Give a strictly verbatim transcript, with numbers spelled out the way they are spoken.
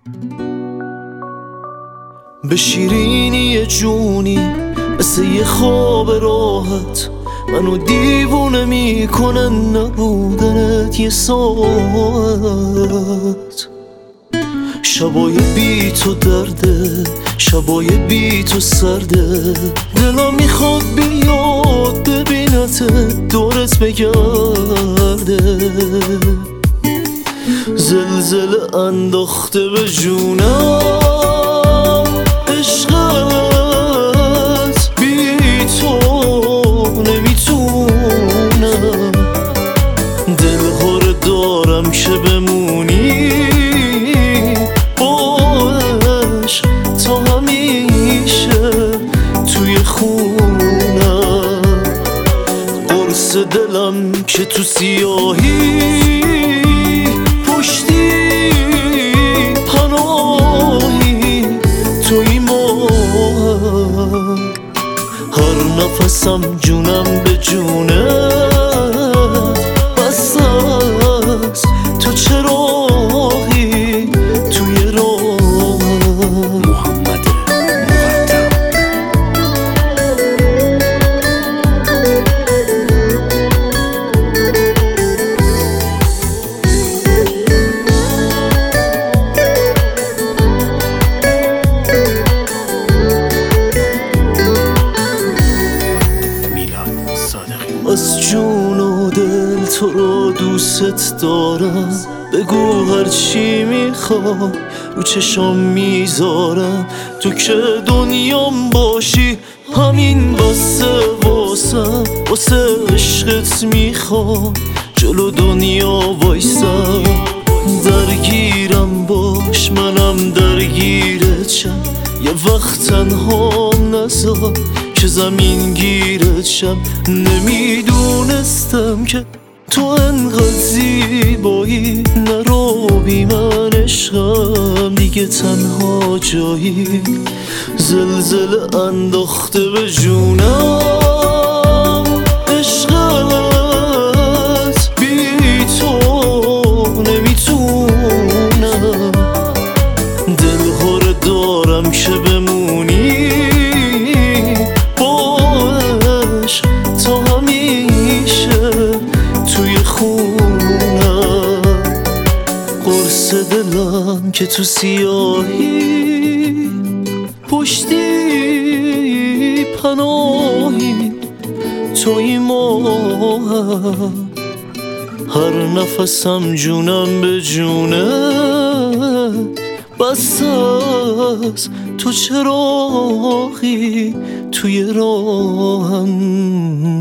به شیرینی جونی مثل یه خواب راحت منو دیوونه میکنن نبودنت یه ساعت. شبای بی تو درده، شبای بی تو سرده، دلم میخواد بیاد ببینت دورت بگرده. زلزله انداخته به جونم عشقت، بی تو نمیتونم. دلها رو دارم که بمونی باش تا همیشه توی خونم. قرص دلم که تو سیاهی پشتی پناهی توی ما. هر نفسم جونم به جونت بس است، تو چراغی توی راه. محمد مقدم. از جون و دل تو رو دوست دارم، بگو هرچی میخوام رو چشام میذارم. تو که دنیام باشی همین بسه واسم، واسه عشقت میخوام جلو دنیا وایسم. درگیرم باش منم درگیرت شم، یه وقت تنها نذار که زمین گیرت شم. نمیدونستم که تو انقدر زیبایی، نرو بی من عشقم دیگه تنها جایی. زلزله انداخته به جونم عشقت، بی تو نمیتونم. دلها رو دارم که بمونی باش تا همیشه توی خونم. قرص دلم که تو سیاهی پشتی پناهی توی ما. هر نفسم جونم به جونت بس است، تو چراغی توی راهم.